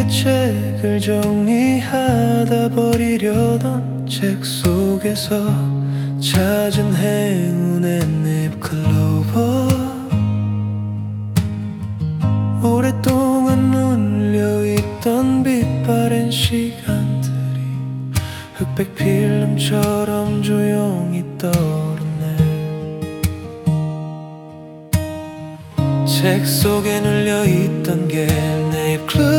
내 책을 정리하다 버리려던 책 속에서 찾은 행운의 립클로버. 오랫동안 눌려있던 빛바랜 시간들이 흑백 필름처럼 조용히 떠오르네. 책 속에 눌려있던 게 내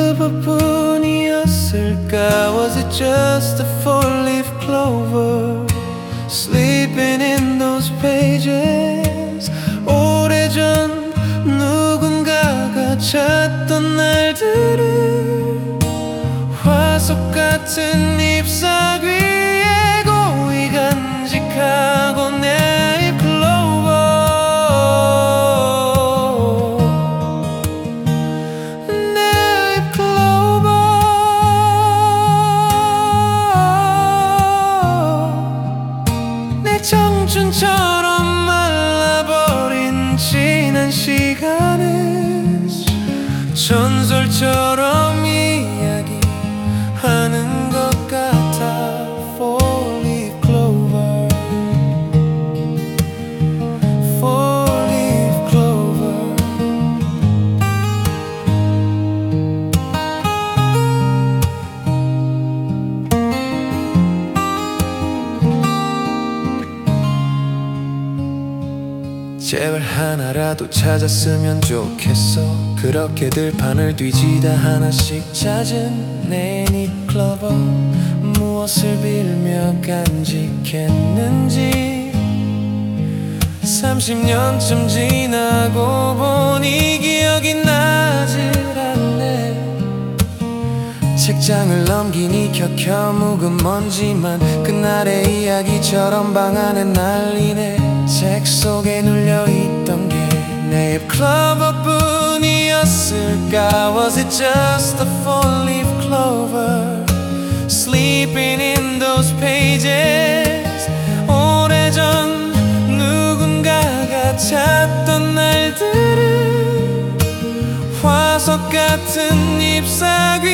립클로버뿐이었을까? Was it just a four-leaf clover sleeping in those pages? 오래전 누군가가 찾던 날들을 화석 같은 잎사귀 위에 고이 간직하고 내 잎클로버. 내 잎클로버. 내 청춘처럼 말라버린 지난 시간을 전설처럼 이야기하는 것 같아. Four-leaf clover, four-leaf clover. 제발 하나라도 찾았으면 좋겠어. 그렇게 들판을 뒤지다 하나씩 찾은 내 립클로버. 무엇을 빌며 간직했는지 30년쯤 지나고 보니 기억이 나질 않네. 책장을 넘기니 켜켜 묵은 먼지만 그날의 이야기처럼 방 안에 날리네. 책 속에 눌려있던 게 내 립클로버뿐이었을까? Was it just a four-leaf clover sleeping in those pages? 오래전 누군가가 찾던 날들을 화석 같은 잎사귀